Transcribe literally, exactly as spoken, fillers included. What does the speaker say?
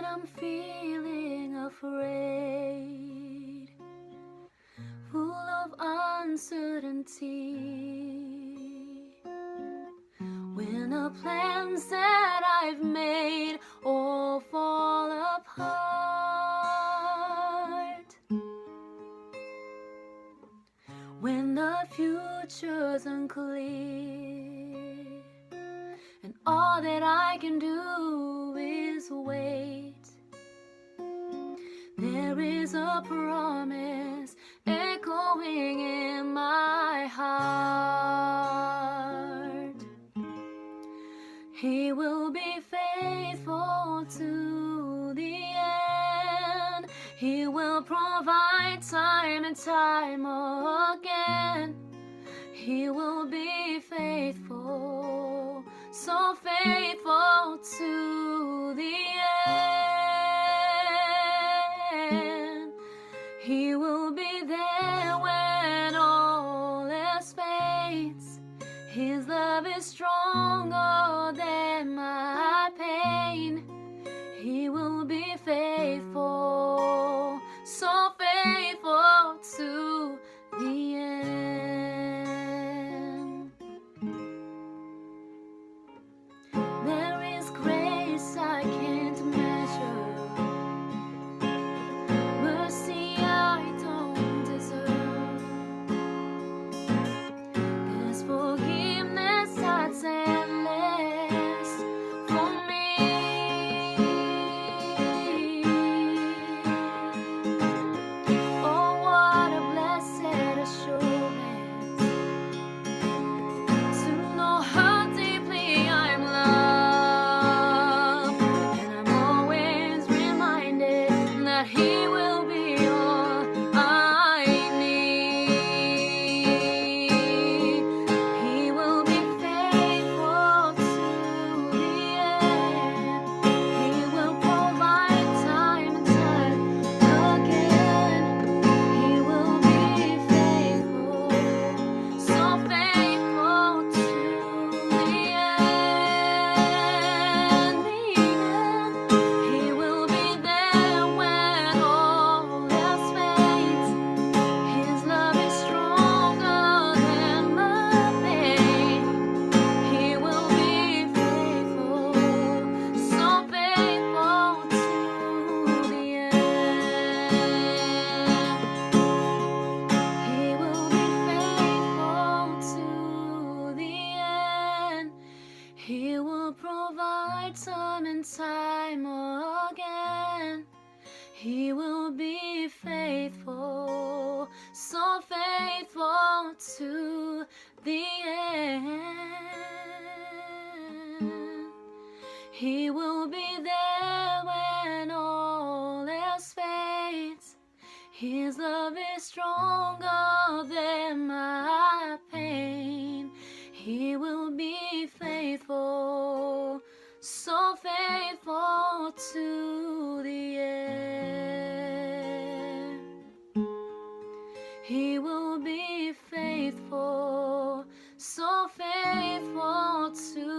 I'm feeling afraid, full of uncertainty, when the plans that I've made all fall apart, when the future's unclear, and all that I can do is wait. There is a promise echoing in my heart. He will be faithful to the end. He will provide time and time again. He will be faithful, so faithful to the end. He will be there when all else fades. His love is stronger than my pain. He will be faithful, so faithful to the end. There is grace I can't measure, mercy I don't deserve. There's forgiveness that's endless for me. Oh, what a blessed assurance to know how deeply I'm loved, and I'm always reminded that He will be all I need. He will be faithful to the end. He will provide time and time again. He will be faithful, so faithful to the end. The end. He will be there when all else fades. His love is stronger than my pain. He will be faithful, so faithful to the end. He will be faithful to the end. He will provide time and time again. He will be faithful, so faithful to the end. He will be there when all else fades. His love is stronger than my pain. He will be faithful, so faithful to the end. He will be faithful, so faithful to